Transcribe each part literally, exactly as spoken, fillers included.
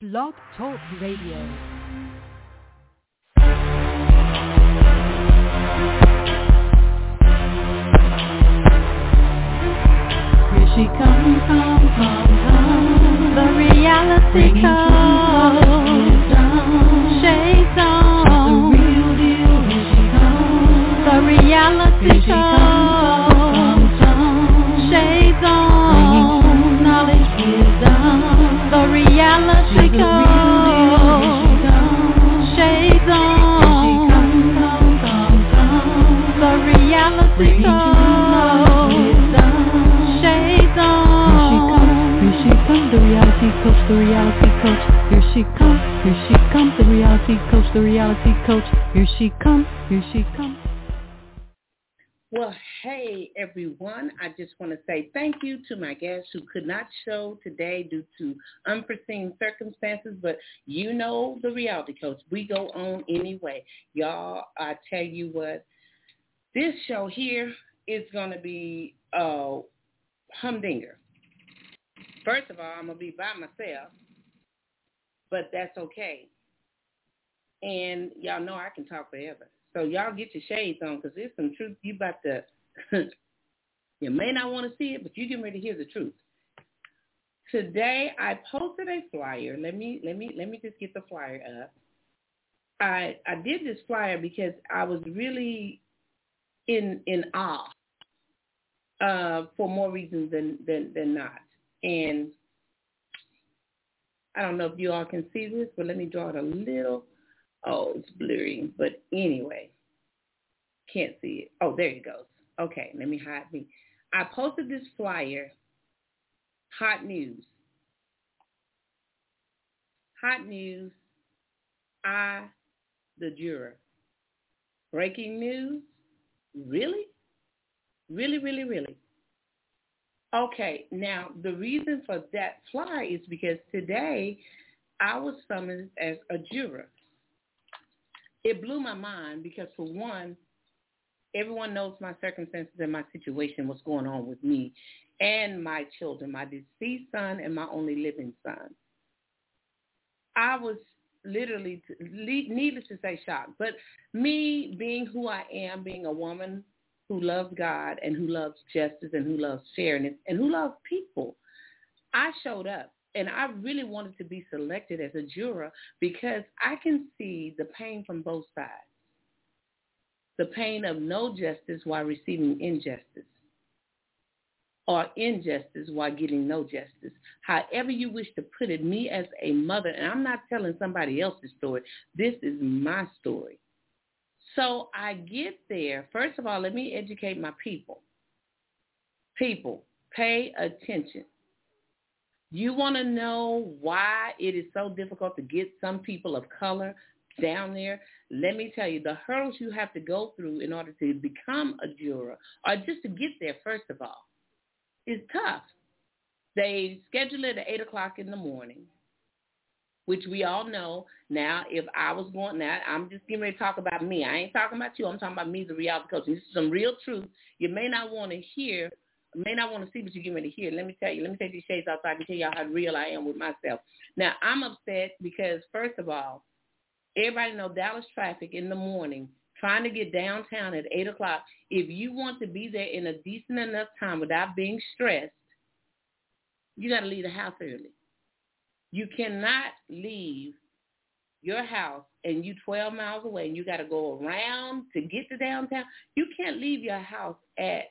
Blog Talk Radio. She come, come, come, come. The reality comes. Shades on. The real deal. Here she comes. The reality comes. Shades on. Knowledge, wisdom. The reality comes. Shades on. Come, come, come. The reality comes. The reality coach, the reality coach, here she comes, here she comes, the reality coach, the reality coach, here she comes, here she comes. Well, hey everyone, I just want to say thank you to my guests who could not show today due to unforeseen circumstances, but you know the reality coach, we go on anyway. Y'all, I tell you what, this show here is going to be a humdinger. First of all, I'm going to be by myself, but that's okay. And y'all know I can talk forever. So y'all get your shades on because there's some truth you about to, you may not want to see it, but you're getting ready to hear the truth. Today, I posted a flyer. Let me let me, let me just get the flyer up. I I did this flyer because I was really in in awe uh, for more reasons than, than, than not. And I don't know if you all can see this, but let me draw it a little. Oh, it's blurry. But anyway, can't see it. Oh, there it goes. Okay, let me hide me. I posted this flyer, hot news. Hot news, I, the juror. Breaking news, really? Really, really, really? Okay, now the reason for that flyer is because today I was summoned as a juror. It blew my mind because, for one, everyone knows my circumstances and my situation, what's going on with me and my children, my deceased son and my only living son. I was literally, needless to say, shocked. But me being who I am, being a woman who loves God and who loves justice and who loves fairness and who loves people, I showed up. And I really wanted to be selected as a juror because I can see the pain from both sides. The pain of no justice while receiving injustice, or injustice while getting no justice. However you wish to put it, me as a mother, and I'm not telling somebody else's story, this is my story. So I get there. First of all, let me educate my people. People, pay attention. You want to know why it is so difficult to get some people of color down there? Let me tell you, the hurdles you have to go through in order to become a juror, or just to get there, first of all, is tough. They schedule it at eight o'clock in the morning, which we all know. Now, if I was going, now I'm just getting ready to talk about me. I ain't talking about you. I'm talking about me, the reality coach. And this is some real truth. You may not want to hear, may not want to see, but you're getting ready to hear. Let me tell you, let me take these shades off so I can tell y'all how real I am with myself. Now, I'm upset because, first of all, everybody know Dallas traffic in the morning, trying to get downtown at eight o'clock. If you want to be there in a decent enough time without being stressed, you got to leave the house early. You cannot leave your house and you twelve miles away and you got to go around to get to downtown. You can't leave your house at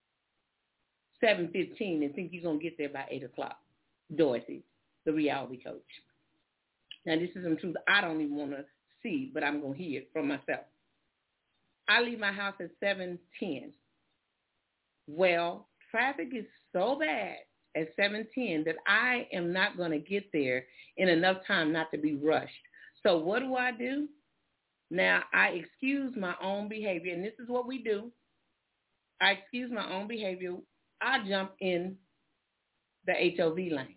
seven fifteen and think you're going to get there by eight o'clock. Dorothy, the reality coach. Now, this is some truth I don't even want to see, but I'm going to hear it from myself. I leave my house at seven ten. Well, traffic is so bad at seven ten that I am not going to get there in enough time not to be rushed. So what do I do? Now, I excuse my own behavior, and this is what we do. I excuse my own behavior. I jump in the H O V lane.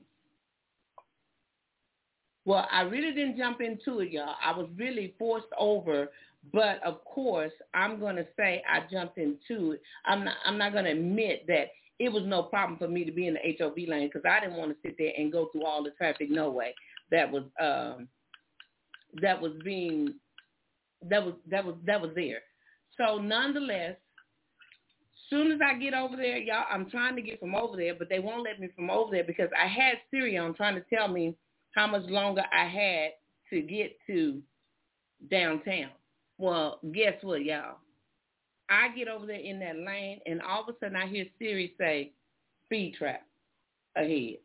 Well, I really didn't jump into it, y'all. I was really forced over, but of course, I'm going to say I jumped into it. I'm not, I'm not going to admit that it was no problem for me to be in the H O V lane because I didn't want to sit there and go through all the traffic, no way. that was um, that was being that was that was that was there. So nonetheless, soon as I get over there, y'all, I'm trying to get from over there, but they won't let me from over there because I had Siri on trying to tell me how much longer I had to get to downtown. Well, guess what, y'all? I get over there in that lane, and all of a sudden I hear Siri say, speed trap ahead.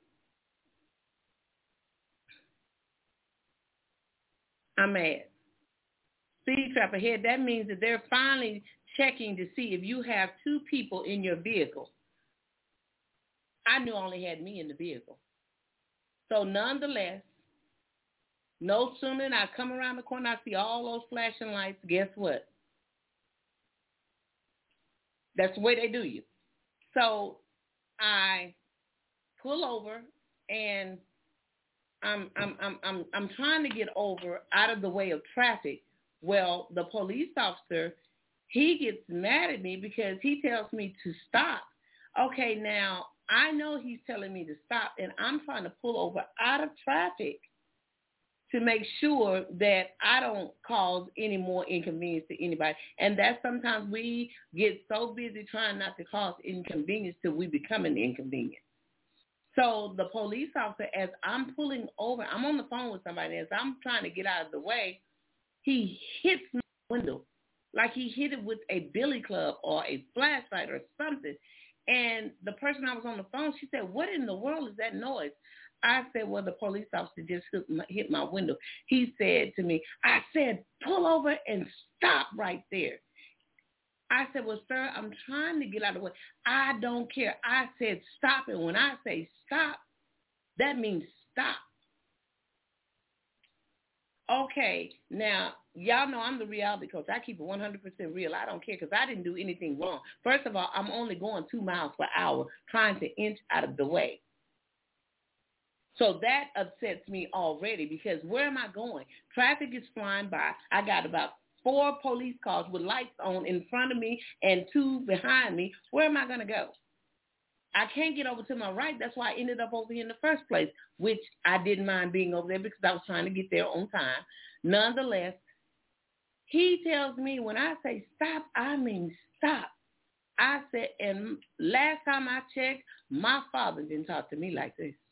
I'm mad. Speed trap ahead, that means that they're finally checking to see if you have two people in your vehicle. I knew I only had me in the vehicle. So nonetheless, no sooner than I come around the corner, I see all those flashing lights, guess what? That's the way they do you. So I pull over and I'm I'm I'm I'm I'm trying to get over out of the way of traffic. Well, the police officer, he gets mad at me because he tells me to stop. Okay, now I know he's telling me to stop, and I'm trying to pull over out of traffic to make sure that I don't cause any more inconvenience to anybody. And that's sometimes we get so busy trying not to cause inconvenience till we become an inconvenience. So the police officer, as I'm pulling over, I'm on the phone with somebody, as I'm trying to get out of the way, he hits my window like he hit it with a billy club or a flashlight or something. And the person I was on the phone, she said, what in the world is that noise? I said, well, the police officer just hit my, hit my window. He said to me, I said, pull over and stop right there. I said, well, sir, I'm trying to get out of the way. I don't care. I said, stop. And when I say stop, that means stop. Okay, now, y'all know I'm the reality coach. I keep it one hundred percent real. I don't care because I didn't do anything wrong. First of all, I'm only going two miles per hour trying to inch out of the way. So that upsets me already because where am I going? Traffic is flying by. I got about four police cars with lights on in front of me and two behind me. Where am I going to go? I can't get over to my right. That's why I ended up over here in the first place, which I didn't mind being over there because I was trying to get there on time. Nonetheless, he tells me when I say stop, I mean stop. I said, and last time I checked, my father didn't talk to me like this.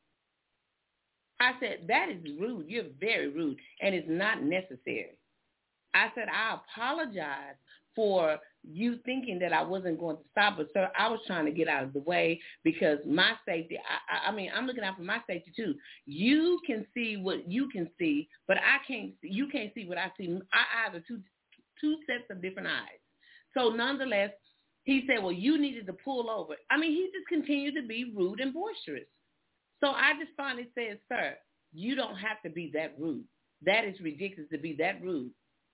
I said, that is rude. You're very rude, and it's not necessary. I said, I apologize for you thinking that I wasn't going to stop, but, sir, I was trying to get out of the way because my safety, I, I, I mean, I'm looking out for my safety, too. You can see what you can see, but I can't see, you can't see what I see. Our eyes are two, two sets of different eyes. So, nonetheless, he said, well, you needed to pull over. I mean, he just continued to be rude and boisterous. So I just finally said, sir, you don't have to be that rude. That is ridiculous to be that rude.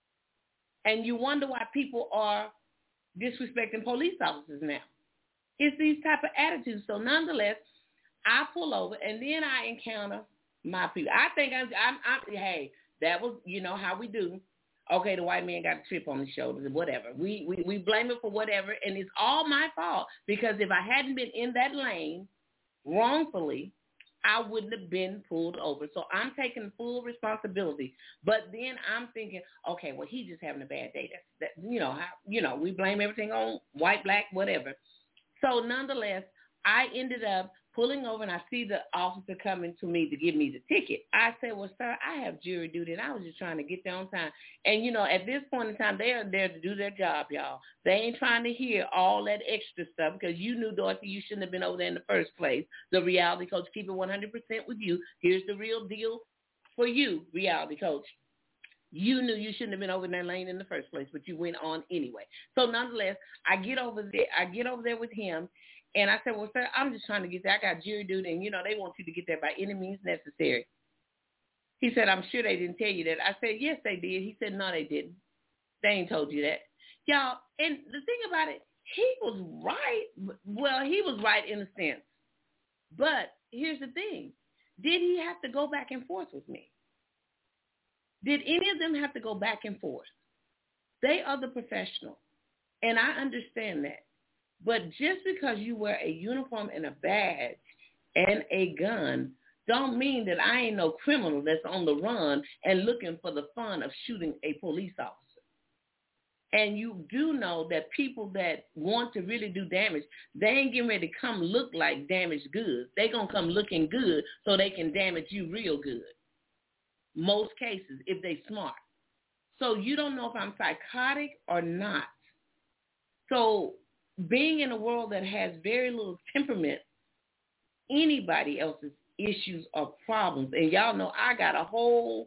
And you wonder why people are disrespecting police officers now. It's these type of attitudes. So nonetheless, I pull over, and then I encounter my people. I think I'm, I'm, I'm hey, that was, you know, how we do. Okay, the white man got a chip on his shoulders or whatever. We, we, we blame him for whatever, and it's all my fault because if I hadn't been in that lane wrongfully, I wouldn't have been pulled over. So I'm taking full responsibility. But then I'm thinking, okay, well, he's just having a bad day. That's, that, you know, how, you know, we blame everything on white, black, whatever. So nonetheless, I ended up pulling over, and I see the officer coming to me to give me the ticket. I said, well, sir, I have jury duty, and I was just trying to get there on time. And, you know, at this point in time, they are there to do their job, y'all. They ain't trying to hear all that extra stuff because you knew, Dorothy, you shouldn't have been over there in the first place. The reality coach, keep it one hundred percent with you. Here's the real deal for you, reality coach. You knew you shouldn't have been over in that lane in the first place, but you went on anyway. So nonetheless, I get over there. I get over there with him. And I said, well, sir, I'm just trying to get there. I got jury duty, and, you know, they want you to get there by any means necessary. He said, I'm sure they didn't tell you that. I said, yes, they did. He said, no, they didn't. They ain't told you that. Y'all, and the thing about it, he was right. Well, he was right in a sense. But here's the thing. Did he have to go back and forth with me? Did any of them have to go back and forth? They are the professional, and I understand that. But just because you wear a uniform and a badge and a gun don't mean that I ain't no criminal that's on the run and looking for the fun of shooting a police officer. And you do know that people that want to really do damage, they ain't getting ready to come look like damaged goods. They going to come looking good so they can damage you real good. Most cases, if they smart. So you don't know if I'm psychotic or not. So being in a world that has very little temperament, anybody else's issues or problems, and y'all know I got a whole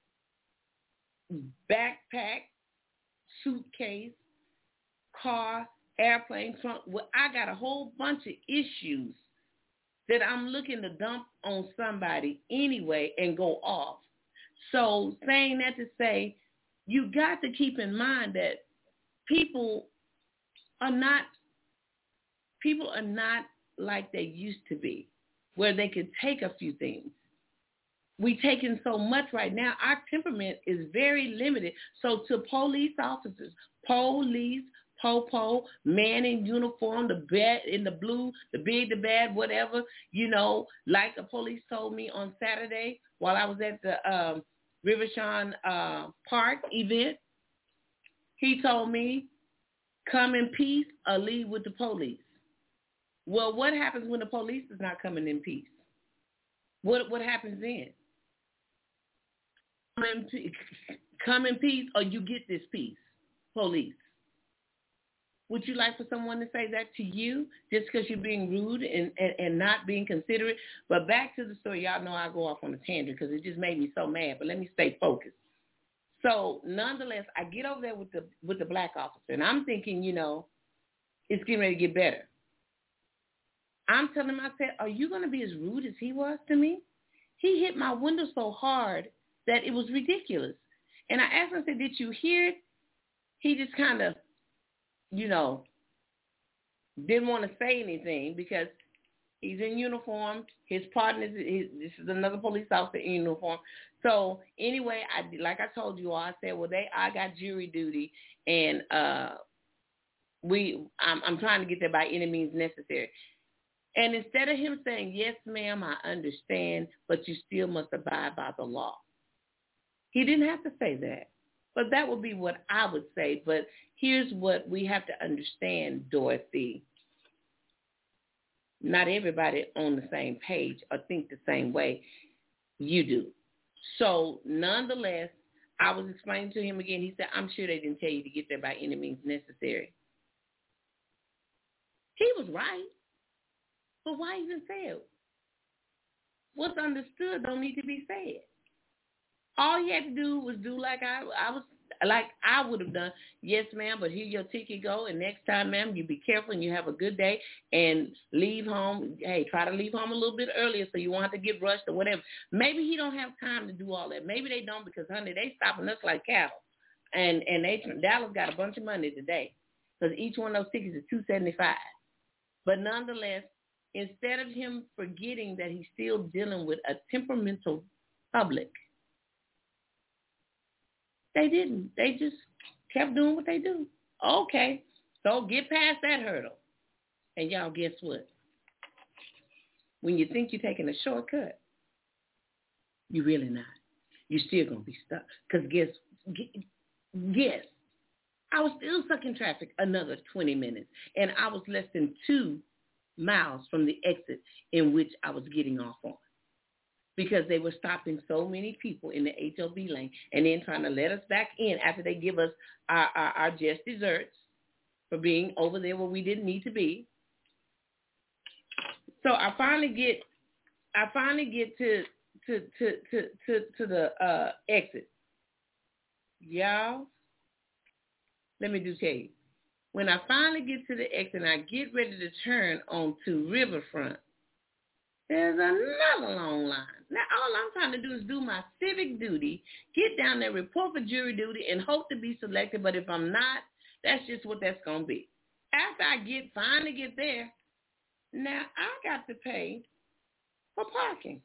backpack, suitcase, car, airplane, trunk. Well, I got a whole bunch of issues that I'm looking to dump on somebody anyway and go off. So saying that to say, you got to keep in mind that people are not, people are not like they used to be, where they could take a few things. We taking so much right now. Our temperament is very limited. So to police officers, police, po-po, man in uniform, the bad in the blue, the big, the bad, whatever, you know, like the police told me on Saturday while I was at the um, Rivershon uh, Park event, he told me, come in peace or leave with the police. Well, what happens when the police is not coming in peace? What what happens then? Come in, peace, come in peace or you get this peace, police. Would you like for someone to say that to you just because you're being rude and, and, and not being considerate? But back to the story. Y'all know I go off on a tangent because it just made me so mad. But let me stay focused. So nonetheless, I get over there with the with the black officer, and I'm thinking, you know, it's getting ready to get better. I'm telling him, I said, are you going to be as rude as he was to me? He hit my window so hard that it was ridiculous. And I asked him, I said, did you hear it? He just kind of, you know, didn't want to say anything because he's in uniform. His partner, is, this is another police officer in uniform. So anyway, I like I told you all, I said, well, they, I got jury duty, and uh, we, I'm, I'm trying to get there by any means necessary. And instead of him saying, yes, ma'am, I understand, but you still must abide by the law. He didn't have to say that. But that would be what I would say. But here's what we have to understand, Dorothy. Not everybody on the same page or think the same way you do. So nonetheless, I was explaining to him again. He said, I'm sure they didn't tell you to get there by any means necessary. He was right. But why even say it? What's understood don't need to be said. All he had to do was do like I, I was, like I would have done. Yes, ma'am, but here your ticket go. And next time, ma'am, you be careful and you have a good day and leave home. Hey, try to leave home a little bit earlier so you won't have to get rushed or whatever. Maybe he don't have time to do all that. Maybe they don't because, honey, they stopping us like cattle. And and they Dallas got a bunch of money today because each one of those tickets is two seventy-five. But nonetheless, instead of him forgetting that he's still dealing with a temperamental public, they didn't. They just kept doing what they do. Okay, so get past that hurdle. And y'all, guess what? When you think you're taking a shortcut, you're really not. You're still going to be stuck. Because guess, guess, I was still stuck in traffic another twenty minutes. And I was less than two miles from the exit in which I was getting off on, because they were stopping so many people in the H O B lane and then trying to let us back in after they give us our, our, our just desserts for being over there where we didn't need to be. So I finally get, I finally get to to to to to, to the uh, exit. Y'all, let me do tell you. When I finally get to the exit and I get ready to turn onto Riverfront, there's another long line. Now, all I'm trying to do is do my civic duty, get down there, report for jury duty, and hope to be selected. But if I'm not, that's just what that's going to be. After I get finally get there, now I got to pay for parking.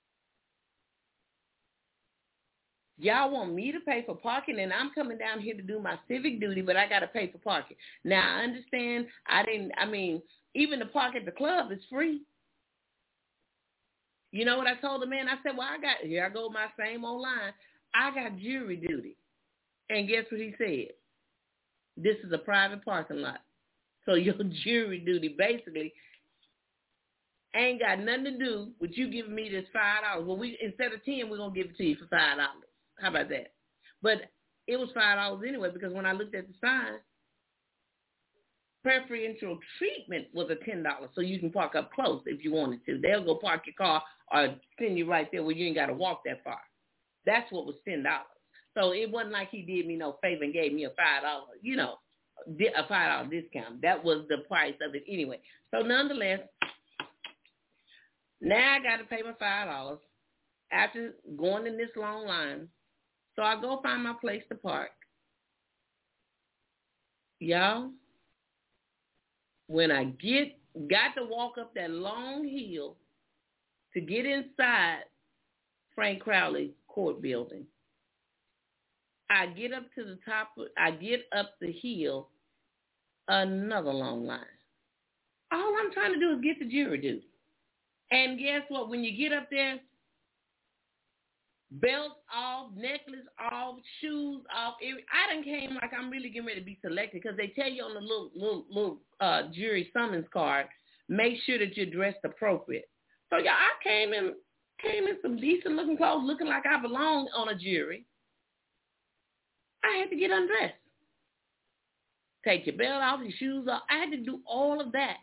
Y'all want me to pay for parking, and I'm coming down here to do my civic duty, but I got to pay for parking. Now, I understand. I didn't, I mean, even the park at the club is free. You know what I told the man? I said, well, I got, here I go my same old line. I got jury duty. And guess what he said? This is a private parking lot. So your jury duty basically ain't got nothing to do with you giving me this five dollars. Well, we instead of ten, we're going to give it to you for five dollars. How about that? But it was five dollars anyway because when I looked at the sign, preferential treatment was a ten dollars, so you can park up close if you wanted to. They'll go park your car or send you right there where you ain't got to walk that far. That's what was ten dollars. So it wasn't like he did me no favor and gave me a five dollars, you know, a five dollars discount. That was the price of it anyway. So nonetheless, now I got to pay my five dollars after going in this long line. So I go find my place to park. Y'all, when I get got to walk up that long hill to get inside Frank Crowley Court Building, I get up to the top, of, I get up the hill, another long line. All I'm trying to do is get the jury duty. And guess what? When you get up there, belt off, necklace off, shoes off. I done came like I'm really getting ready to be selected because they tell you on the little little little uh, jury summons card, make sure that you're dressed appropriate. So y'all, I came in came in some decent looking clothes, looking like I belong on a jury. I had to get undressed. Take your belt off, your shoes off. I had to do all of that.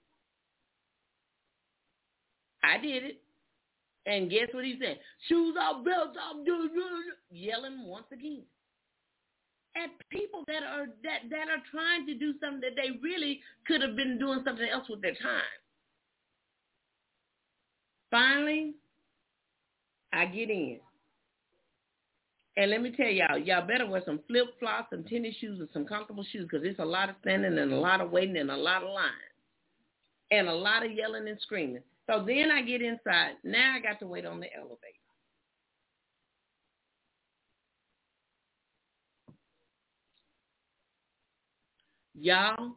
I did it. And guess what he said? Shoes off, belts off, yelling once again at people that are that, that are trying to do something that they really could have been doing something else with their time. Finally, I get in. And let me tell y'all, y'all better wear some flip-flops, some tennis shoes, and some comfortable shoes because there's a lot of standing and a lot of waiting and a lot of lines and a lot of yelling and screaming. So then I get inside. Now I got to wait on the elevator. Y'all,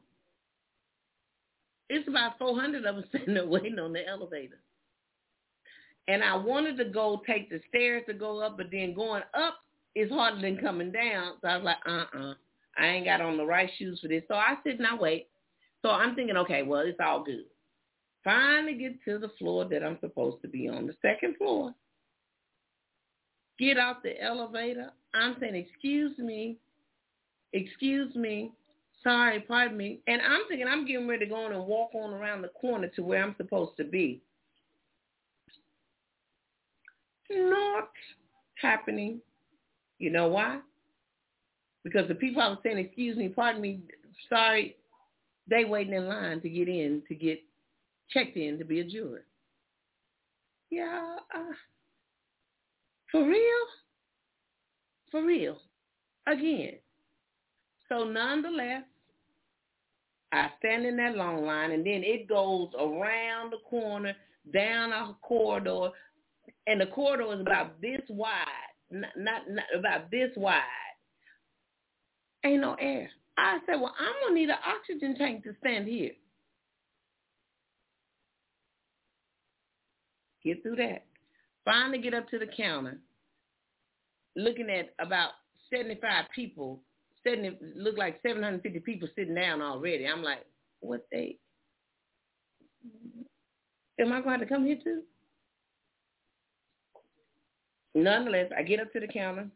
it's about four hundred of us sitting there waiting on the elevator. And I wanted to go take the stairs to go up, but then going up is harder than coming down. So I was like, uh-uh, I ain't got on the right shoes for this. So I sit and I wait. So I'm thinking, okay, well, it's all good. Finally get to the floor that I'm supposed to be on, the second floor. Get out the elevator. I'm saying, excuse me, excuse me, sorry, pardon me. And I'm thinking I'm getting ready to go on and walk on around the corner to where I'm supposed to be. Not happening. You know why? Because the people I was saying, excuse me, pardon me, sorry, they waiting in line to get in, to get checked in to be a juror. Yeah, uh, for real? For real. Again. So nonetheless, I stand in that long line, and then it goes around the corner, down a corridor, and the corridor is about this wide, not, not, not about this wide. Ain't no air. I said, well, I'm going to need an oxygen tank to stand here. Get through that. Finally get up to the counter, looking at about seventy-five people, seventy, look like seven hundred fifty people sitting down already. I'm like, what they, am I going to come here too? Nonetheless, I get up to the counter.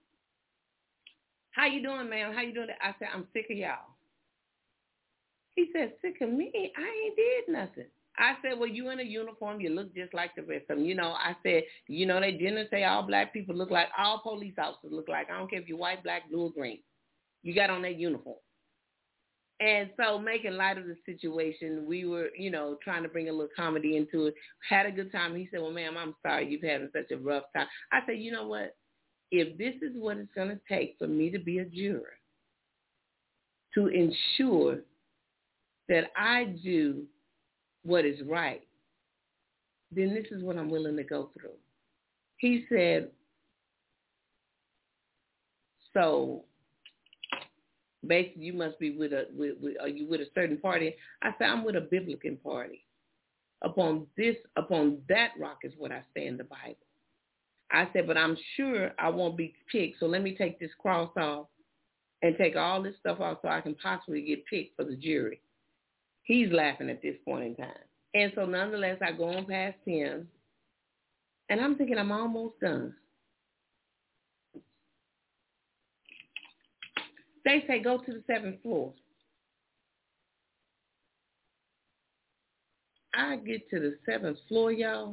How you doing, ma'am? How you doing? I said, I'm sick of y'all. He said, sick of me? I ain't did nothing. I said, well, you in a uniform. You look just like the rest of them. You know, I said, you know, they didn't say all black people look like, all police officers look like. I don't care if you're white, black, blue, or green. You got on that uniform. And so making light of the situation, we were, you know, trying to bring a little comedy into it. Had a good time. He said, well, ma'am, I'm sorry you've having such a rough time. I said, you know what? If this is what it's going to take for me to be a juror, to ensure that I do what is right, then this is what I'm willing to go through. He said, so basically you must be with a, with, with, are you with a certain party? I said, I'm with a Biblican party. Upon this, upon that rock is what I say in the Bible. I said, but I'm sure I won't be picked, so let me take this cross off and take all this stuff off so I can possibly get picked for the jury. He's laughing at this point in time. And so nonetheless, I go on past him, and I'm thinking I'm almost done. They say, go to the seventh floor. I get to the seventh floor, y'all.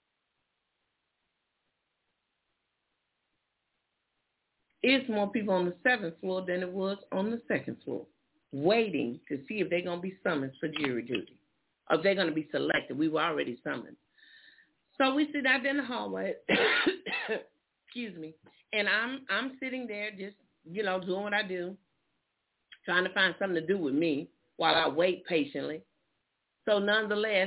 It's more people on the seventh floor than it was on the second floor, waiting to see if they're going to be summoned for jury duty, or if they're going to be selected. We were already summoned. So we sit out in the hallway, excuse me, and I'm I'm sitting there just, you know, doing what I do, trying to find something to do with me while I wait patiently. So nonetheless,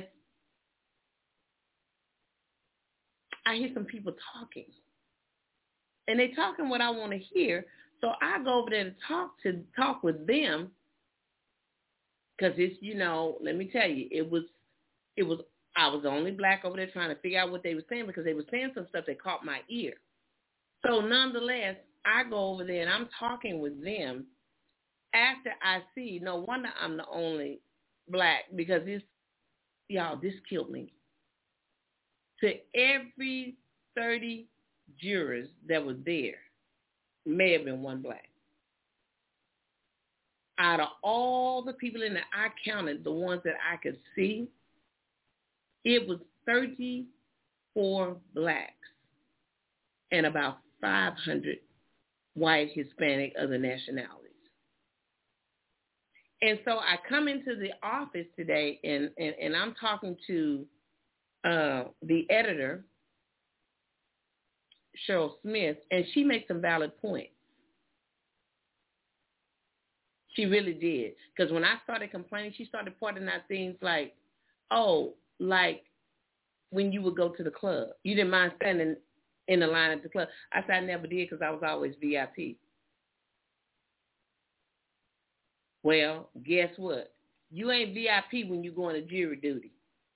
I hear some people talking. And they talking what I want to hear. So I go over there to talk to talk with them. Because it's, you know, let me tell you, it was, it was, I was the only black over there trying to figure out what they were saying, because they were saying some stuff that caught my ear. So nonetheless, I go over there and I'm talking with them after I see, no wonder I'm the only black, because this, y'all, this killed me. To every thirty jurors that were there, may have been one black. Out of all the people in there, I counted the ones that I could see, it was thirty-four blacks and about five hundred white, Hispanic, other nationalities. And so I come into the office today, and, and, and I'm talking to uh, the editor, Cheryl Smith, and she makes some valid points. She really did. Because when I started complaining, she started pointing out things like, oh, like when you would go to the club. You didn't mind standing in the line at the club. I said I never did, because I was always V I P. Well, guess what? You ain't V I P when you go into jury duty.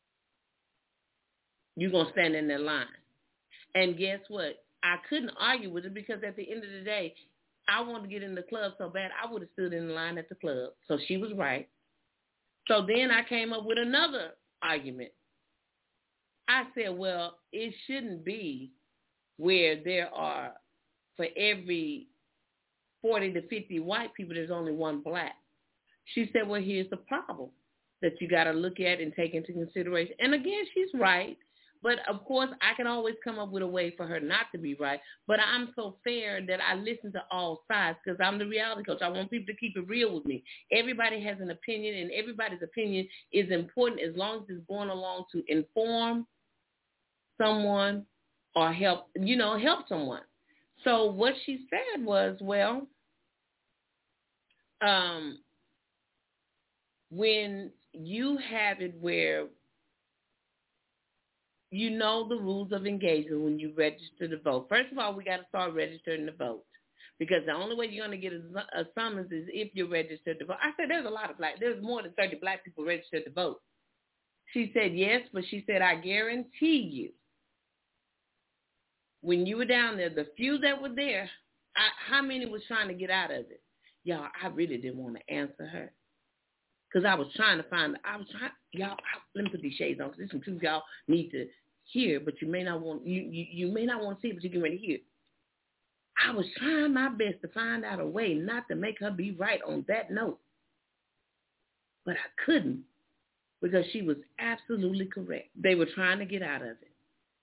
You're going to stand in that line. And guess what? I couldn't argue with it, because at the end of the day, I wanted to get in the club so bad, I would have stood in the line at the club. So she was right. So then I came up with another argument. I said, well, it shouldn't be where there are, for every forty to fifty white people, there's only one black. She said, well, here's the problem that you got to look at and take into consideration. And again, she's right. But, of course, I can always come up with a way for her not to be right. But I'm so fair that I listen to all sides, because I'm the reality coach. I want people to keep it real with me. Everybody has an opinion, and everybody's opinion is important as long as it's going along to inform someone or help, you know, help someone. So what she said was, well, um, when you have it where you know the rules of engagement when you register to vote. First of all, we got to start registering to vote, because the only way you're going to get a, a summons is if you're registered to vote. I said there's a lot of black, there's more than thirty black people registered to vote. She said yes, but she said, I guarantee you, when you were down there, the few that were there, I, how many was trying to get out of it? Y'all, I really didn't want to answer her, because I was trying to find, I was trying, y'all, I, let me put these shades on, because this is some truth y'all need to hear, but you may not want, you, you, you may not want to see it, but you can ready to hear. I was trying my best to find out a way not to make her be right on that note, but I couldn't, because she was absolutely correct. They were trying to get out of it.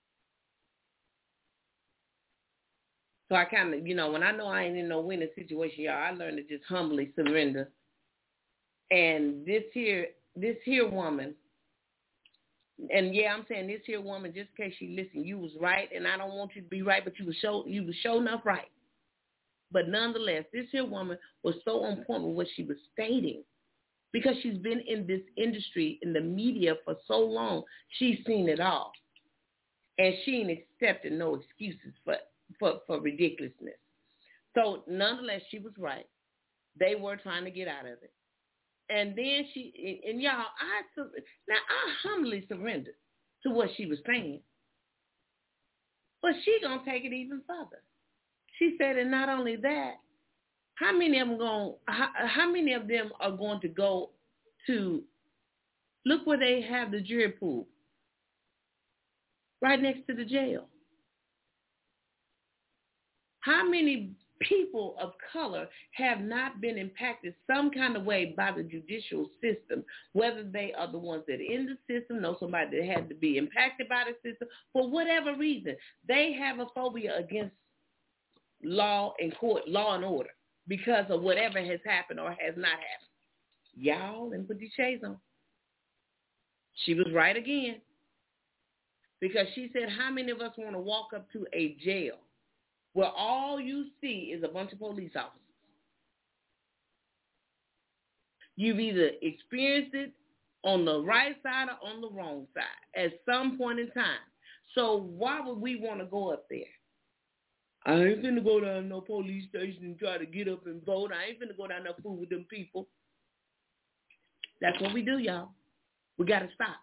So I kind of, you know, when I know I ain't in no winning situation, y'all, I learned to just humbly surrender. And this here, this here woman, and yeah, I'm saying this here woman, just in case she listen, you was right, and I don't want you to be right, but you was show, you was show enough right. But nonetheless, this here woman was so on point with what she was stating, because she's been in this industry, in the media for so long, she's seen it all. And she ain't accepted no excuses for, for, for ridiculousness. So nonetheless, she was right. They were trying to get out of it. And then she, and y'all, I, now I humbly surrendered to what she was saying. But she going to take it even further. She said, and not only that, how many of them going, how, how many of them are going to go to, look where they have the jury pool, right next to the jail. How many people of color have not been impacted some kind of way by the judicial system, whether they are the ones that are in the system, know somebody that had to be impacted by the system, for whatever reason. They have a phobia against law and court, law and order, because of whatever has happened or has not happened. Y'all, and put these shades on. She was right again. Because she said, how many of us want to walk up to a jail where all you see is a bunch of police officers? You've either experienced it on the right side or on the wrong side at some point in time. So why would we want to go up there? I ain't finna go down no police station and try to get up and vote. I ain't finna go down there and fool with them people. That's what we do, y'all. We got to stop.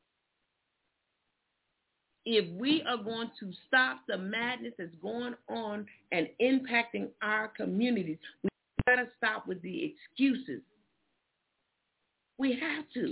If we are going to stop the madness that's going on and impacting our communities, we got to stop with the excuses. We have to.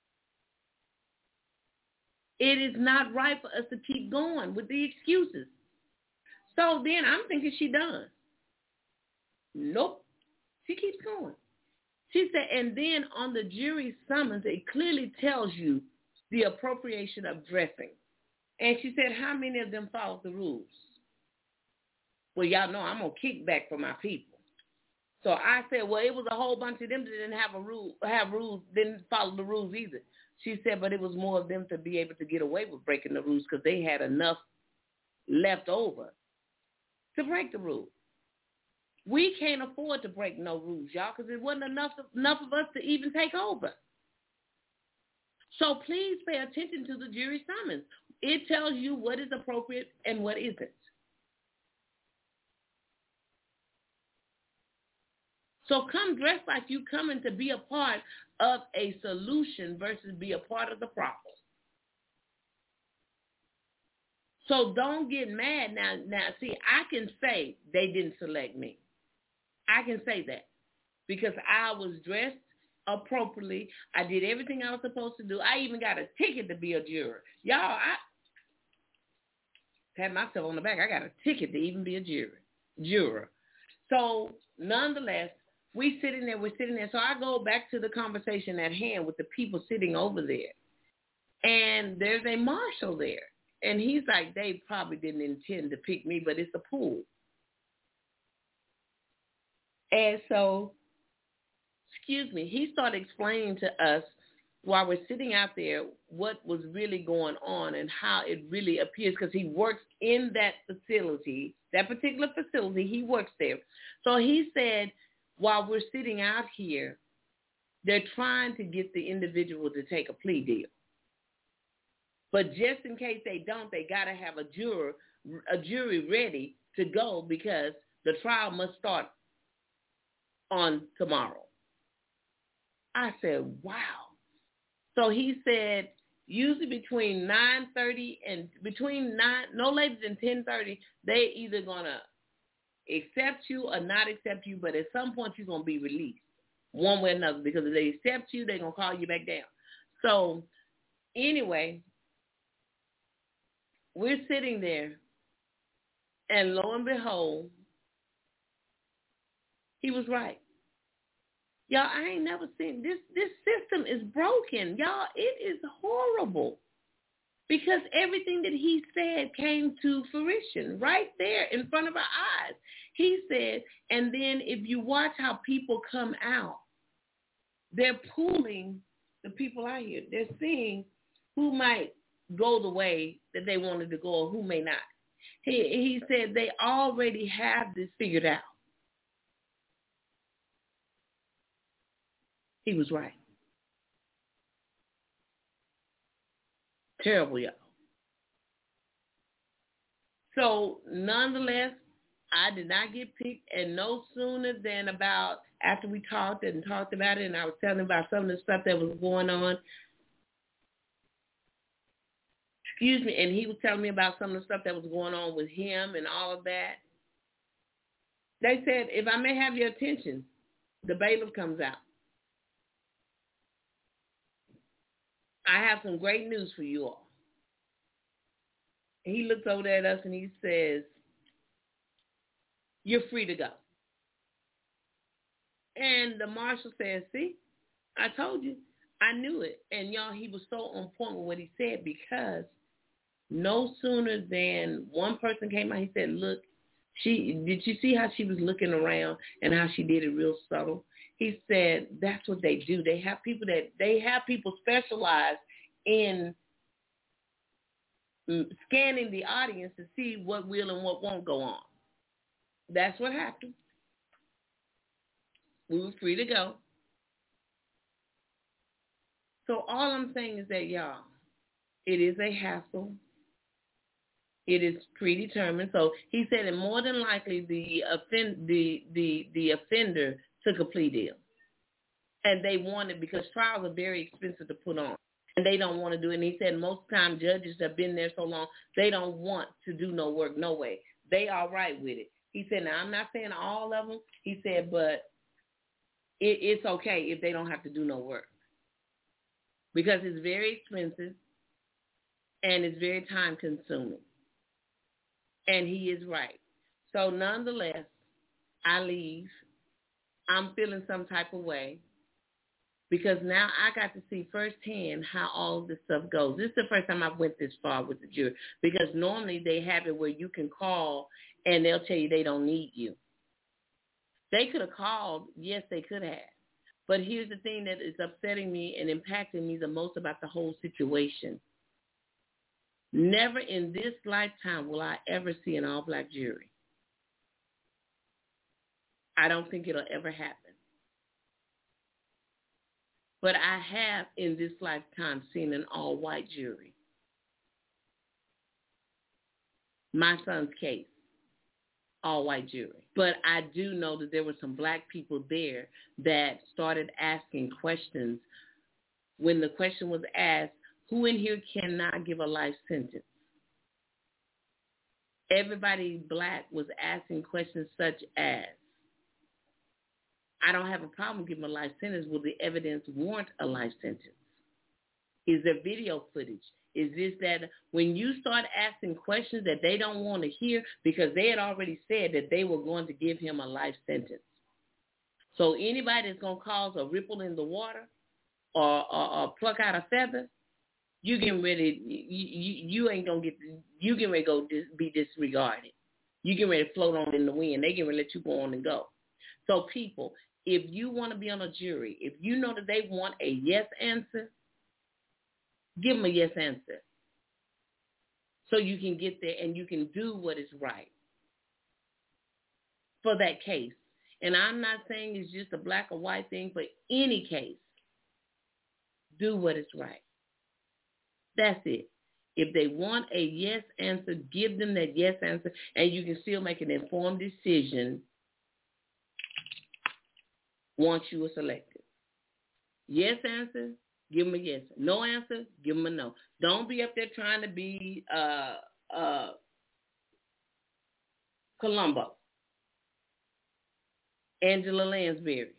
It is not right for us to keep going with the excuses. So then I'm thinking she done. Nope. She keeps going. She said, and then on the jury summons, it clearly tells you the appropriation of dressing. And she said, how many of them follow the rules? Well, y'all know I'm going to kick back for my people. So I said, well, it was a whole bunch of them that didn't have a rule, have rules, didn't follow the rules either. She said, but it was more of them to be able to get away with breaking the rules because they had enough left over to break the rules. We can't afford to break no rules, y'all, because it wasn't enough, enough of us to even take over. So please pay attention to the jury summons. It tells you what is appropriate and what isn't. So come dressed like you coming to be a part of a solution versus be a part of the problem. So don't get mad now. Now, see, I can say they didn't select me. I can say that because I was dressed appropriately. I did everything I was supposed to do. I even got a ticket to be a juror. Y'all, I pat myself on the back. I got a ticket to even be a juror. Juror. So nonetheless, we sitting there, we're sitting there. So I go back to the conversation at hand with the people sitting over there. And there's a marshal there. And he's like, they probably didn't intend to pick me, but it's a pool. And so, excuse me, he started explaining to us while we're sitting out there what was really going on and how it really appears, because he works in that facility, that particular facility, he works there. So he said, while we're sitting out here, they're trying to get the individual to take a plea deal. But just in case they don't, they got to have a juror, a jury ready to go because the trial must start on tomorrow. I said, wow. So he said, usually between nine thirty and between nine, no later than ten thirty, they either going to accept you or not accept you, but at some point you're going to be released one way or another, because if they accept you, they're going to call you back down. So anyway, we're sitting there, and lo and behold, he was right. Y'all, I ain't never seen this. This system is broken. Y'all, it is horrible because everything that he said came to fruition right there in front of our eyes. He said, and then if you watch how people come out, they're pulling the people out here. They're seeing who might go the way that they wanted to go or who may not. He, he said they already have this figured out. He was right. Terrible, y'all. So, nonetheless, I did not get picked, and no sooner than about after we talked and talked about it, and I was telling him about some of the stuff that was going on. Excuse me, and he was telling me about some of the stuff that was going on with him and all of that. They said, if I may have your attention, the bailiff comes out. I have some great news for you all. He looks over at us and he says, you're free to go. And the marshal says, see, I told you. I knew it. And y'all, he was so on point with what he said, because no sooner than one person came out, he said, look, she did you see how she was looking around and how she did it real subtle? He said, that's what they do. They have people that they have people specialize in scanning the audience to see what will and what won't go on. That's what happened. We were free to go. So all I'm saying is that, y'all, it is a hassle. It is predetermined. So he said that more than likely the offend, the, the, the offender took a plea deal. And they wanted, because trials are very expensive to put on. And they don't want to do it. And he said most times judges have been there so long, they don't want to do no work, no way. They all right with it. He said, now, I'm not saying all of them. He said, but it, it's okay if they don't have to do no work. Because it's very expensive and it's very time-consuming. And he is right. So nonetheless, I leave. I'm feeling some type of way, because now I got to see firsthand how all of this stuff goes. This is the first time I've went this far with the jury, because normally they have it where you can call and they'll tell you they don't need you. They could have called. Yes, they could have. But here's the thing that is upsetting me and impacting me the most about the whole situation. Never in this lifetime will I ever see an all-black jury. I don't think it'll ever happen. But I have in this lifetime seen an all-white jury. My son's case, all-white jury. But I do know that there were some black people there that started asking questions. When the question was asked, who in here cannot give a life sentence? Everybody black was asking questions such as, I don't have a problem giving a life sentence. Will the evidence warrant a life sentence? Is there video footage? Is this that? When you start asking questions that they don't want to hear, because they had already said that they were going to give him a life sentence. So anybody that's going to cause a ripple in the water or, or, or pluck out a feather, you getting ready, you, you, you ain't going to get, you getting ready to go dis, be disregarded. You getting ready to float on in the wind. They getting ready to let you go on and go. So people, if you want to be on a jury, if you know that they want a yes answer, give them a yes answer so you can get there and you can do what is right for that case. And I'm not saying it's just a black or white thing. For any case, do what is right. That's it. If they want a yes answer, give them that yes answer, and you can still make an informed decision once you are selected. Yes answer, give them a yes. No answer, give them a no. Don't be up there trying to be uh, uh, Columbo, Angela Lansbury.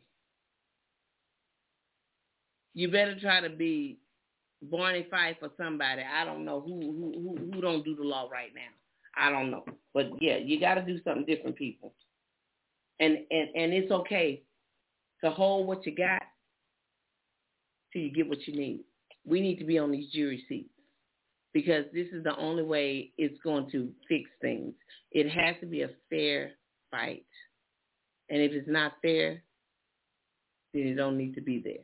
You better try to be Barney Fife or somebody. I don't know who who who, who don't do the law right now. I don't know. But, yeah, you got to do something different, people. And, and, and it's okay to hold what you got till you get what you need. We need to be on these jury seats, because this is the only way it's going to fix things. It has to be a fair fight. And if it's not fair, then it don't need to be there.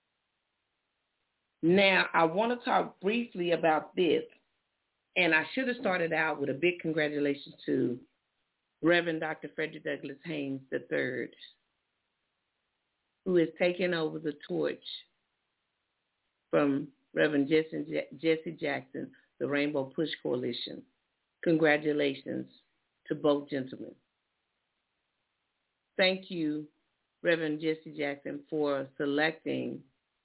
Now, I want to talk briefly about this, and I should have started out with a big congratulations to Reverend Doctor Frederick Douglass Haynes the third, who has taken over the torch from Reverend Jesse, Jesse Jackson, the Rainbow Push Coalition. Congratulations to both gentlemen. thank you, Reverend Jesse Jackson, for selecting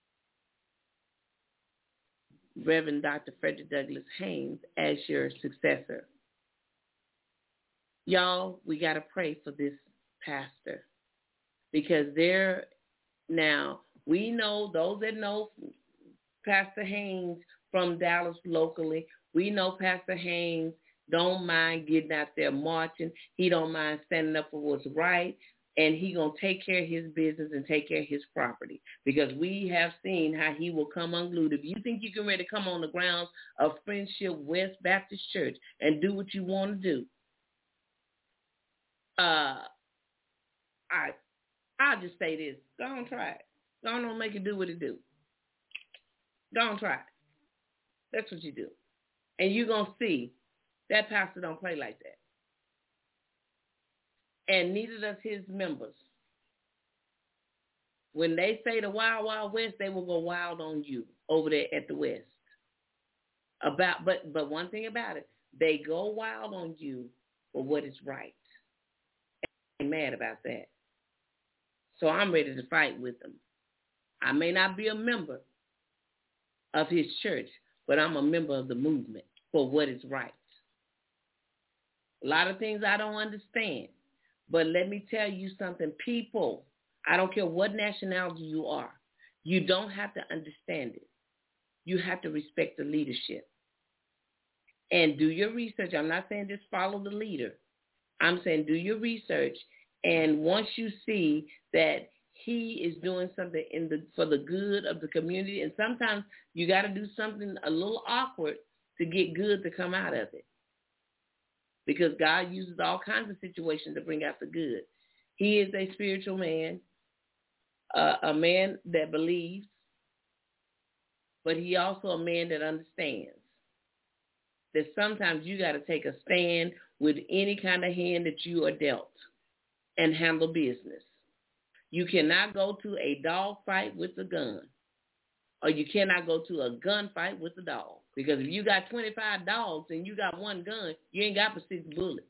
Reverend Doctor Frederick Douglass Haynes as your successor. Y'all, we got to pray for this pastor because they're now, we know, those that know Pastor Haynes from Dallas locally, we know Pastor Haynes don't mind getting out there marching. He don't mind standing up for what's right, and he going to take care of his business and take care of his property because we have seen how he will come unglued. If you think you can ready to come on the grounds of Friendship West Baptist Church and do what you want to do, uh, I, I'll just say this. Go on, try it. Go on and make it do what it do. Go on, try it. That's what you do. And you're going to see that pastor don't play like that. And neither does his members. When they say the Wild Wild West, they will go wild on you over there at the West. About, but but one thing about it, they go wild on you for what is right. And I'm mad about that. So I'm ready to fight with them. I may not be a member of his church, but I'm a member of the movement for what is right. A lot of things I don't understand. But let me tell you something, people, I don't care what nationality you are, you don't have to understand it. You have to respect the leadership. And do your research. I'm not saying just follow the leader. I'm saying do your research. And once you see that he is doing something in the for the good of the community, and sometimes you got to do something a little awkward to get good to come out of it. Because God uses all kinds of situations to bring out the good. He is a spiritual man, uh, a man that believes, but he also a man that understands that sometimes you got to take a stand with any kind of hand that you are dealt and handle business. You cannot go to a dog fight with a gun, or you cannot go to a gun fight with a dog. Because if you got twenty-five dogs and you got one gun, you ain't got but six bullets.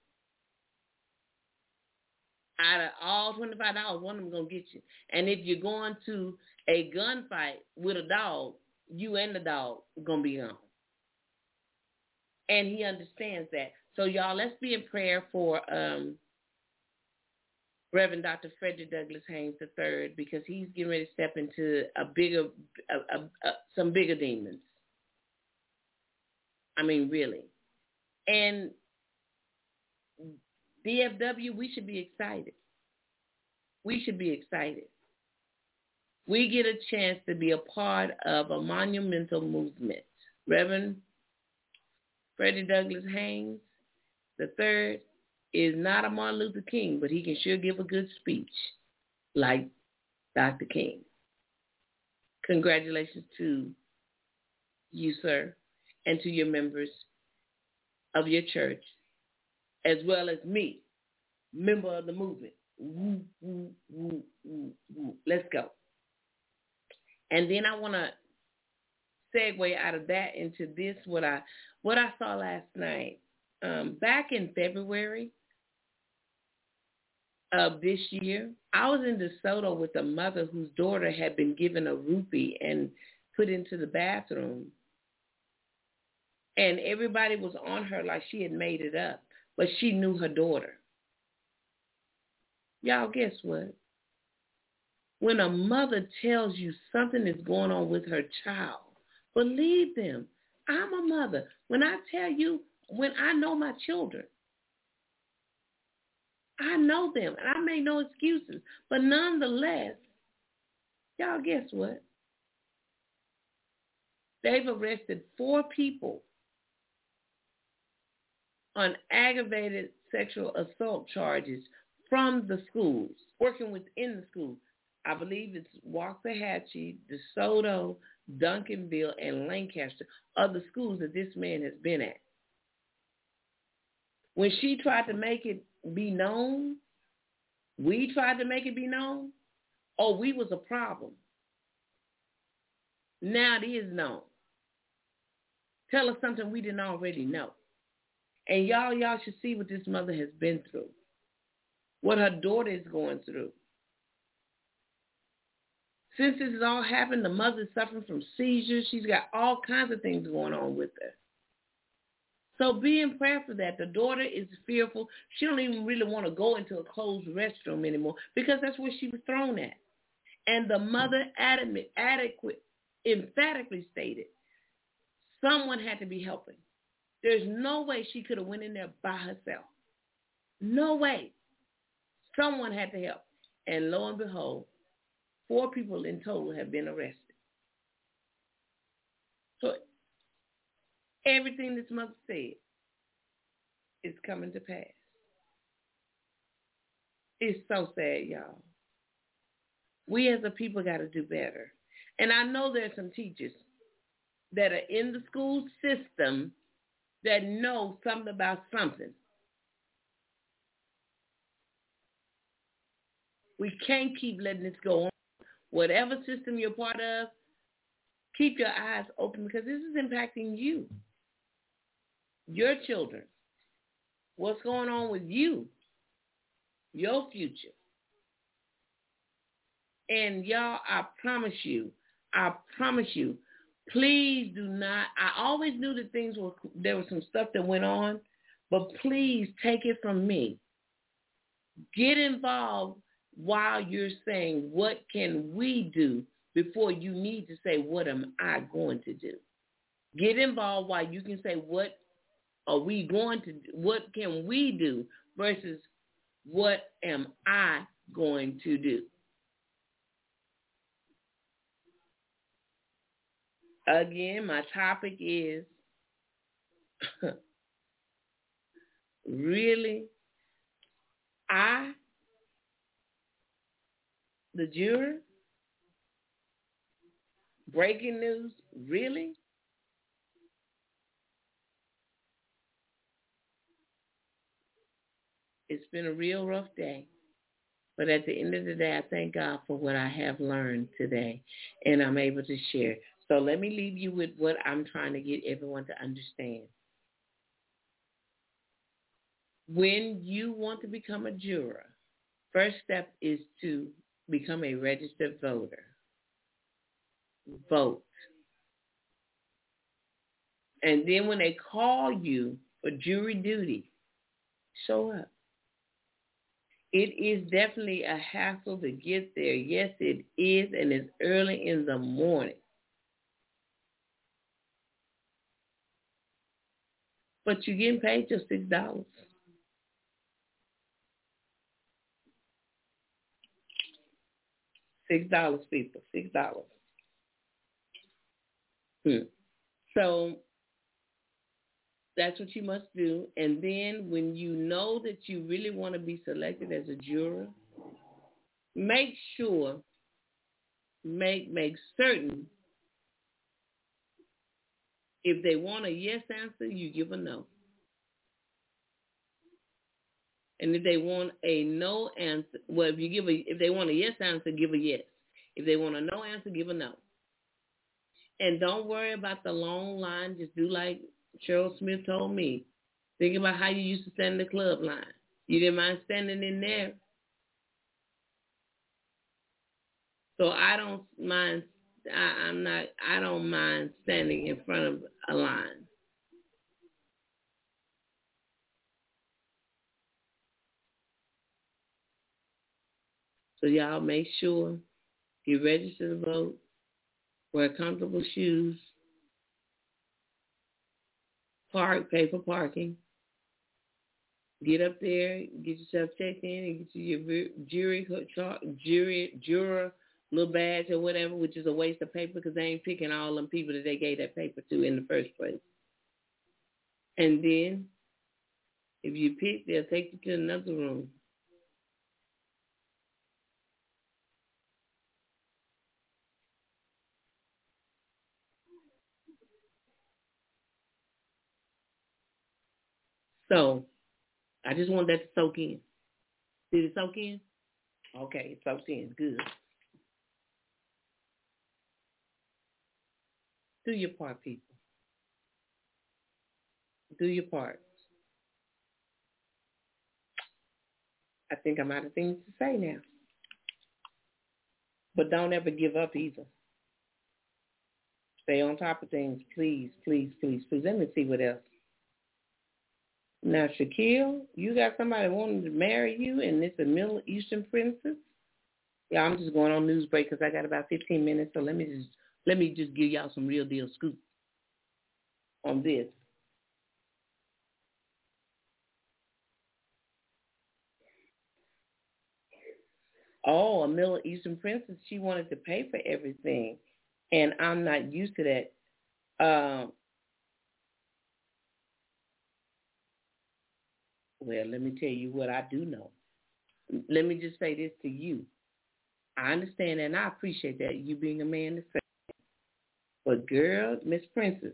Out of all twenty-five dogs, one of them going to get you. And if you're going to a gunfight with a dog, you and the dog are going to be on. And he understands that. So, y'all, let's be in prayer for um, Reverend Doctor Frederick Douglass Haynes the third, because he's getting ready to step into a bigger, a, a, a, some bigger demons. I mean, really. And D F W, we should be excited. We should be excited. We get a chance to be a part of a monumental movement. Reverend Freddie Douglass Haynes the third is not a Martin Luther King, but he can sure give a good speech like Doctor King. Congratulations to you, sir, and to your members of your church, as well as me, member of the movement. Woo, woo, woo, woo, woo. Let's go. And then I want to segue out of that into this, what I what I saw last night. Um, back in February of this year, I was in DeSoto with a mother whose daughter had been given a rupee and put into the bathroom. And everybody was on her like she had made it up, but she knew her daughter. Y'all, guess what? When a mother tells you something is going on with her child, believe them. I'm a mother. When I tell you, when I know my children, I know them, and I make no excuses. But nonetheless, y'all, guess what? They've arrested four people on aggravated sexual assault charges from the schools, working within the schools. I believe it's Waxahachie, DeSoto, Duncanville, and Lancaster are the schools that this man has been at. When she tried to make it be known, we tried to make it be known, oh, we was a problem. Now it is known. Tell us something we didn't already know. And y'all, y'all should see what this mother has been through. what her daughter is going through. Since this has all happened, the mother is suffering from seizures. She's got all kinds of things going on with her. So be in prayer for that. The daughter is fearful. She don't even really want to go into a closed restroom anymore because that's where she was thrown at. And the mother adamant, adequate, emphatically stated, someone had to be helping. There's no way she could have went in there by herself. No way. Someone had to help. And lo and behold, four people in total have been arrested. So everything this mother said is coming to pass. It's so sad, y'all. We as a people got to do better. And I know there's some teachers that are in the school system that know something about something. We can't keep letting this go on. Whatever system you're part of, keep your eyes open because this is impacting you, your children. What's going on with you, your future. And y'all, I promise you, I promise you, please do not, I always knew that things were, there was some stuff that went on, but please take it from me. Get involved while you're saying, what can we do before you need to say, what am I going to do? Get involved while you can say, what are we going to do? What can we do versus what am I going to do? Again, my topic is really, I, the juror, breaking news, really? It's been a real rough day. But at the end of the day, I thank God for what I have learned today, and I'm able to share. So let me leave you with what I'm trying to get everyone to understand. When you want to become a juror, first step is to become a registered voter. Vote. And then when they call you for jury duty, show up. It is definitely a hassle to get there. Yes, it is, and it's early in the morning. But you're getting paid just six dollars. Six dollars, people. Six dollars. Hmm. So that's what you must do. And then when you know that you really want to be selected as a juror, make sure, make make certain, if they want a yes answer, you give a no. And if they want a no answer, well, if you give a, if they want a yes answer, give a yes. If they want a no answer, give a no. And don't worry about the long line. Just do like Cheryl Smith told me. Think about how you used to stand in the club line. You didn't mind standing in there. So I don't mind. I, I'm not. I don't mind standing in front of a line. So y'all make sure you register to vote, wear comfortable shoes, park, pay for parking, get up there, get yourself checked in, and get you your jury, jury, juror little badge or whatever, which is a waste of paper because they ain't picking all them people that they gave that paper to in the first place. And then, if you pick, they'll take you to another room. So, I just want that to soak in. Did it soak in? Okay, it soaked in. Good. Do your part, people. Do your part. I think I'm out of things to say now. But don't ever give up either. Stay on top of things, please, please, please, please. Let me see what else. Now, Shaquille, you got somebody wanting to marry you, and it's a Middle Eastern princess? Yeah, I'm just going on news break because I got about fifteen minutes, so let me just let me just give y'all some real deal scoop on this. Oh, a Middle Eastern princess, she wanted to pay for everything, and I'm not used to that. Um, well, let me tell you what I do know. Let me just say this to you. I understand that, and I appreciate that, you being a man to say. But girl, Miss Princess,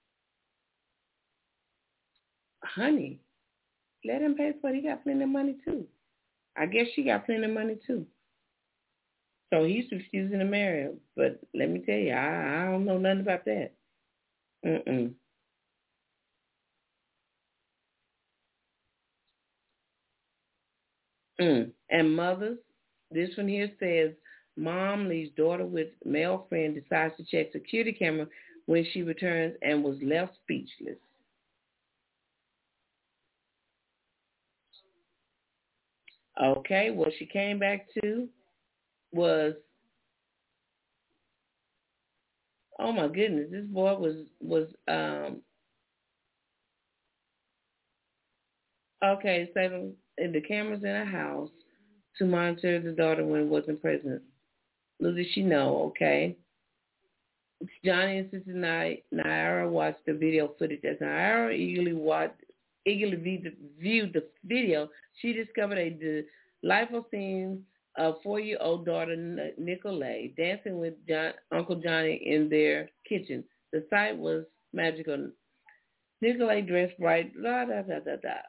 honey, let him pay for it. He got plenty of money, too. I guess she got plenty of money, too. So he's refusing to marry her. But let me tell you, I, I don't know nothing about that. Mm-mm. Mm. And mothers, this one here says, mom leaves daughter with male friend, decides to check security camera when she returns and was left speechless. Okay, what she came back to was, oh my goodness, this boy was, was um, okay, so the cameras in the house to monitor the daughter when it wasn't present. Little did she know, okay. Johnny and Sister Naira watched the video footage. As Naira eagerly watched, eagerly viewed the, viewed the video, she discovered a delightful scene of four-year-old daughter Nicolay dancing with John, Uncle Johnny in their kitchen. The sight was magical. Nicolay dressed bright, da da da da da.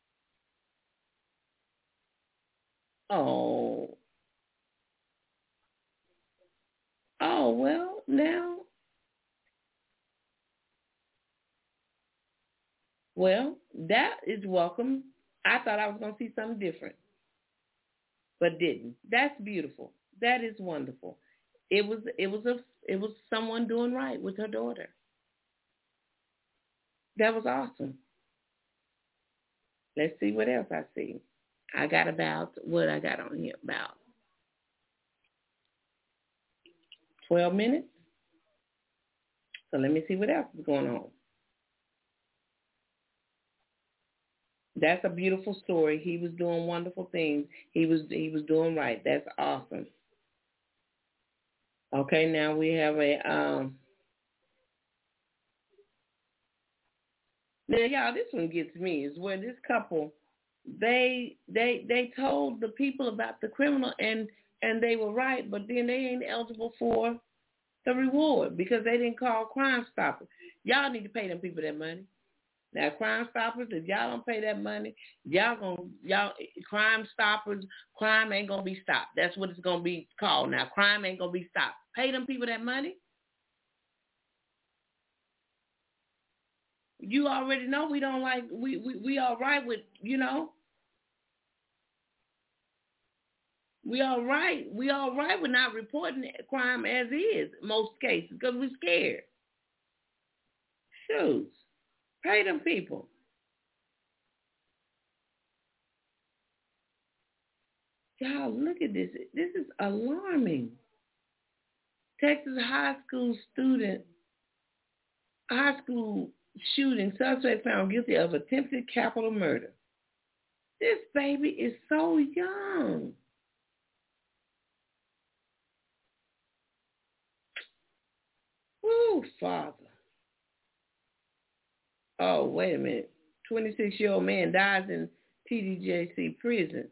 Oh. Oh, well, now. Well, that is welcome. I thought I was going to see something different, but didn't. That's beautiful. That is wonderful. It was it was a it was someone doing right with her daughter. That was awesome. Let's see what else I see. I got about what I got on here about twelve minutes. So let me see what else is going on. That's a beautiful story. He was doing wonderful things. He was he was doing right. That's awesome. Okay, now we have a um now y'all, this one gets me, is where this couple they they they told the people about the criminal and and they were right, but then they ain't eligible for the reward because they didn't call Crime Stoppers. Y'all need to pay them people that money. Now, Crime Stoppers, if y'all don't pay that money, y'all gonna y'all Crime Stoppers, crime ain't gonna be stopped. That's what it's gonna be called now. Crime ain't gonna be stopped. Pay them people that money. You already know we don't like we we, we all right with you know. We all right. We all right with not reporting crime as is most cases because we're scared. Shoot, pay them people. Y'all, look at this. This is alarming. Texas high school student, high school shooting suspect found guilty of attempted capital murder. This baby is so young. Ooh, Father. Oh, wait a minute. twenty-six-year-old man dies in T D J C prison.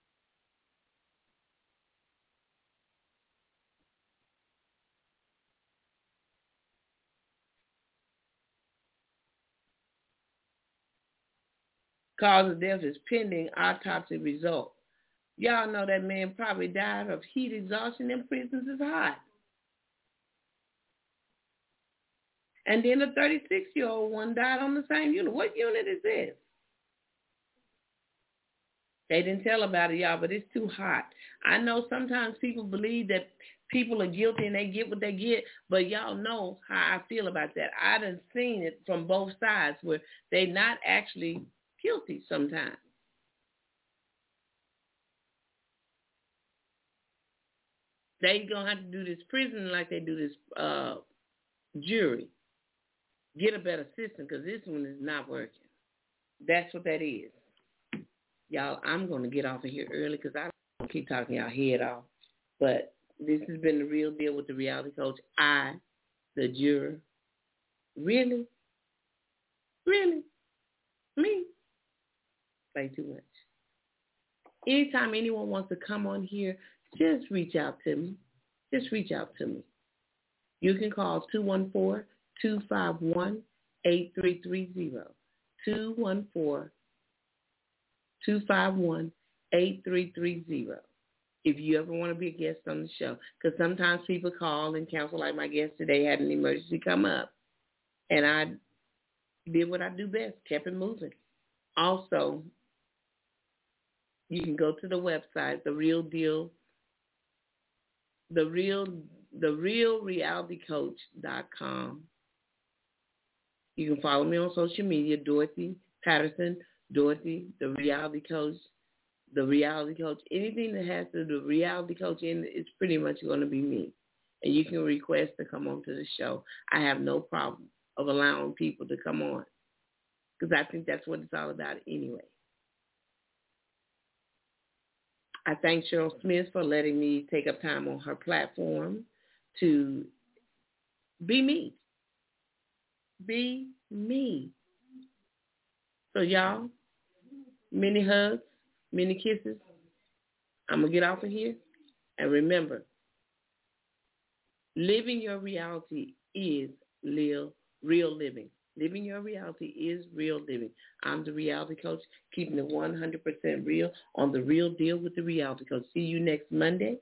Cause of death is pending autopsy result. Y'all know that man probably died of heat exhaustion. In prisons is hot. And then a thirty-six-year-old one died on the same unit. What unit is this? They didn't tell about it, y'all, but it's too hot. I know sometimes people believe that people are guilty and they get what they get, but y'all know how I feel about that. I done seen it from both sides where they not actually guilty sometimes. They gonna have to do this prison like they do this uh, jury. Get a better system because this one is not working. That's what that is. Y'all, I'm going to get off of here early because I don't keep talking y'all head off. But this has been the real deal with the reality coach. I, the juror, really, really, me, play too much. Anytime anyone wants to come on here, just reach out to me. Just reach out to me. You can call two one four, two five one, eight three three zero. two one four, two five one, eight three three zero. If you ever want to be a guest on the show. Because sometimes people call and counsel, like my guest today had an emergency come up. And I did what I do best, kept it moving. Also, you can go to the website, The Real Deal, the real, the real reality coach dot com. You can follow me on social media, Dorothy Patterson, Dorothy, the reality coach, the reality coach. Anything that has to do with reality coach in it's pretty much going to be me. And you can request to come on to the show. I have no problem of allowing people to come on because I think that's what it's all about anyway. I thank Cheryl Smith for letting me take up time on her platform to be me. Be me. So, y'all, many hugs, many kisses. I'm going to get off of here. And remember, living your reality is real, real living. Living your reality is real living. I'm the reality coach, keeping it one hundred percent real on The Real Deal with the Reality Coach. See you next Monday.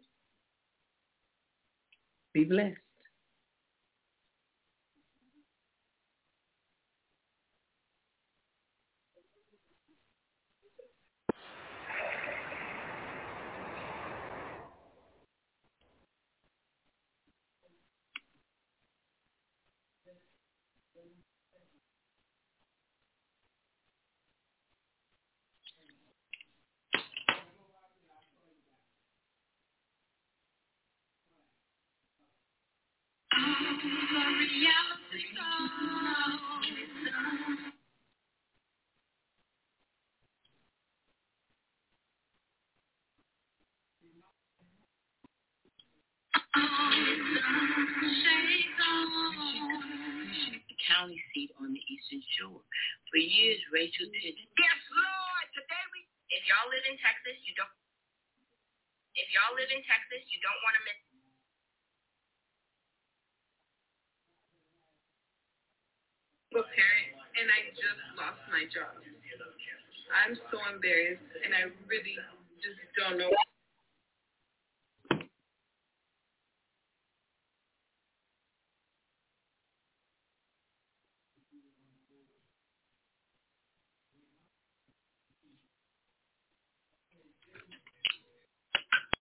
Be blessed. The county seat on the Eastern Shore. For years, Rachel did. Yes, Lord. Today we. If y'all live in Texas, you don't. If y'all live in Texas, you don't want to miss. I'm a parent, and I just lost my job. I'm so embarrassed, and I really just don't know.